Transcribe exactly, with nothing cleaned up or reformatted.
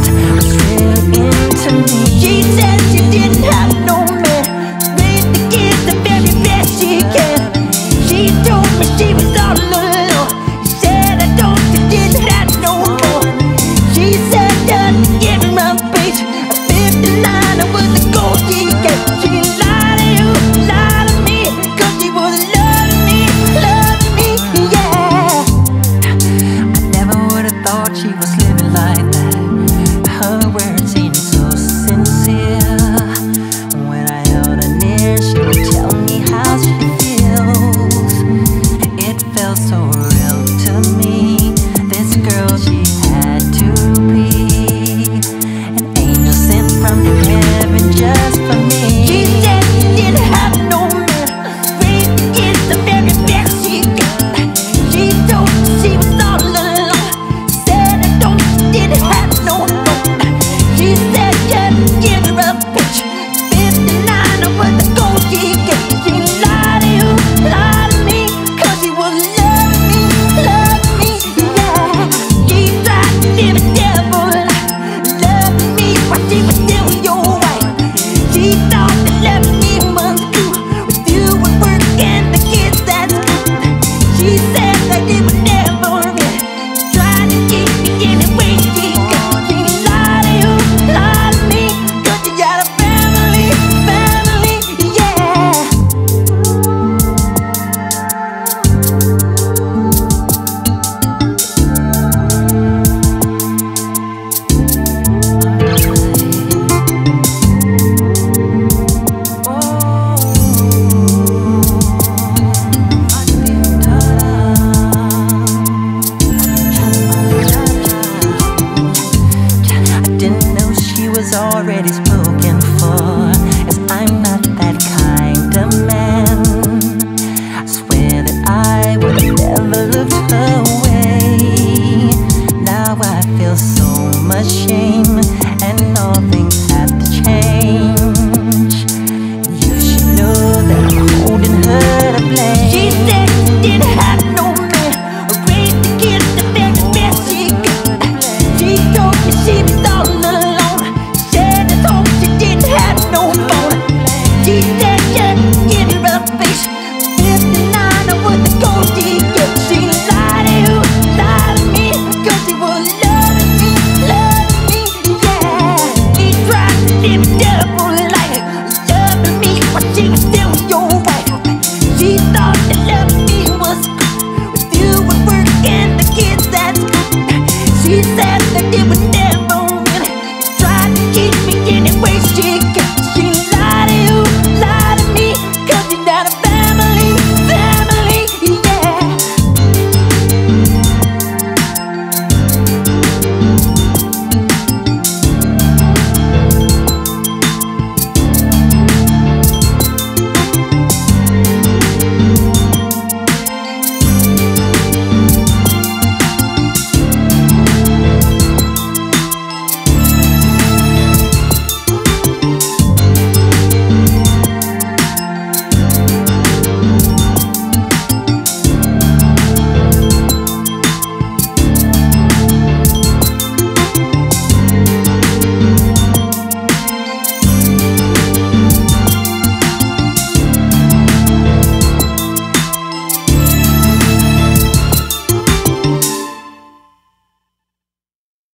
was really into me. She said she didn't have no man, raised the kids the very best she can. She told me she was all alone. Said I don't, she didn't have no more. She said just give me my bitch. At fifty-nine I was a gold digger. She lied to you, lied to me, 'cause she was loving me, loving me, yeah. I never would've thought she was living like that. Her words seemed so sincere. When I held her near, she would tell me how she feels. It felt so real to me. This girl, she had to be an angel sent from heaven just for me. She said she didn't have no man, raised the kids the very best she could. She told me she was all alone. Said I don't, she didn't have no more. She said just give her a pitch. fifty-nine I was a gold digger. She lied to you, lied to me, 'cause she was loving me, loving me, yeah. She tried to live a devil life, loving me while she was still your wife. She thought that loving me was cool, with you at work and the kids at school. She said that it would never end, trying to keep me any way she could. She lied to you, lied to me, 'cause she got a family, family, yeah. I didn't know she was already spoken.